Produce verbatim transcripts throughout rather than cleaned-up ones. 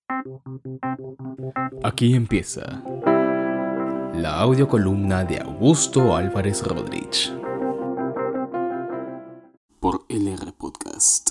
Aquí empieza la audiocolumna de Augusto Álvarez Rodríguez por L R Podcast.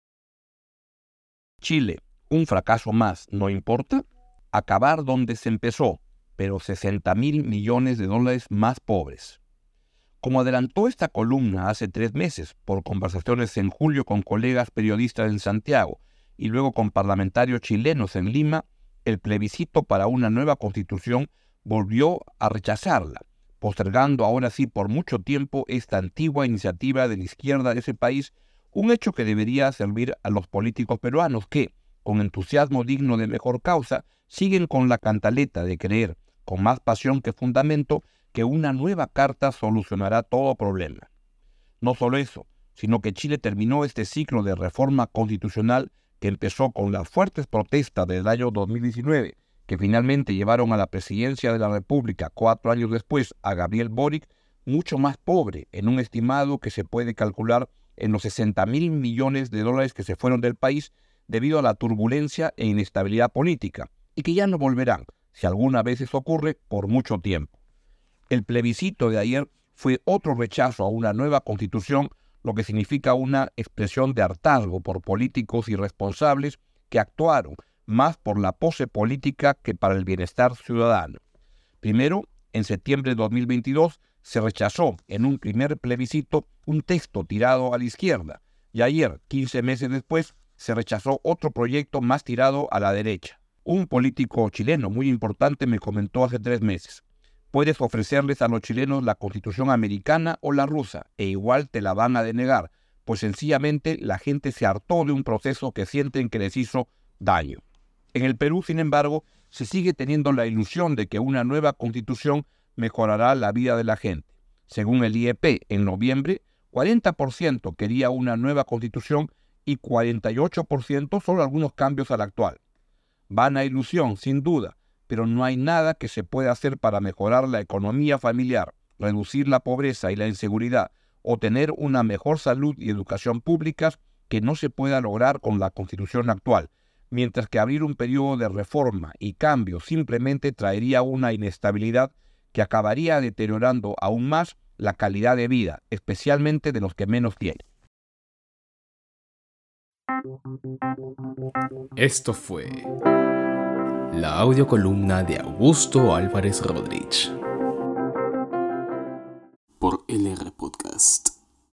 Chile, un fracaso más, ¿no importa? Acabar donde se empezó, pero sesenta mil millones de dólares más pobres. Como adelantó esta columna hace tres meses por conversaciones en julio con colegas periodistas en Santiago y luego con parlamentarios chilenos en Lima, el plebiscito para una nueva constitución volvió a rechazarla, postergando ahora sí por mucho tiempo esta antigua iniciativa de la izquierda de ese país, un hecho que debería servir a los políticos peruanos que, con entusiasmo digno de mejor causa, siguen con la cantaleta de creer, con más pasión que fundamento, que una nueva carta solucionará todo problema. No solo eso, sino que Chile terminó este ciclo de reforma constitucional que empezó con las fuertes protestas del año dos mil diecinueve, que finalmente llevaron a la presidencia de la República cuatro años después a Gabriel Boric, mucho más pobre, en un estimado que se puede calcular en los sesenta mil millones de dólares que se fueron del país debido a la turbulencia e inestabilidad política, y que ya no volverán, si alguna vez eso ocurre, por mucho tiempo. El plebiscito de ayer fue otro rechazo a una nueva constitución, lo que significa una expresión de hartazgo por políticos irresponsables que actuaron más por la pose política que para el bienestar ciudadano. Primero, en septiembre de dos mil veintidós, se rechazó en un primer plebiscito un texto tirado a la izquierda, y ayer, quince meses después, se rechazó otro proyecto más tirado a la derecha. Un político chileno muy importante me comentó hace tres meses: puedes ofrecerles a los chilenos la Constitución americana o la rusa, e igual te la van a denegar, pues sencillamente la gente se hartó de un proceso que sienten que les hizo daño. En el Perú, sin embargo, se sigue teniendo la ilusión de que una nueva Constitución mejorará la vida de la gente. Según el I E P, en noviembre, cuarenta por ciento quería una nueva Constitución y cuarenta y ocho por ciento solo algunos cambios a la actual. Vana ilusión, sin duda, pero no hay nada que se pueda hacer para mejorar la economía familiar, reducir la pobreza y la inseguridad o tener una mejor salud y educación públicas que no se pueda lograr con la Constitución actual, mientras que abrir un periodo de reforma y cambio simplemente traería una inestabilidad que acabaría deteriorando aún más la calidad de vida, especialmente de los que menos tienen. Esto fue la audiocolumna de Augusto Álvarez Rodríguez por L R Podcast.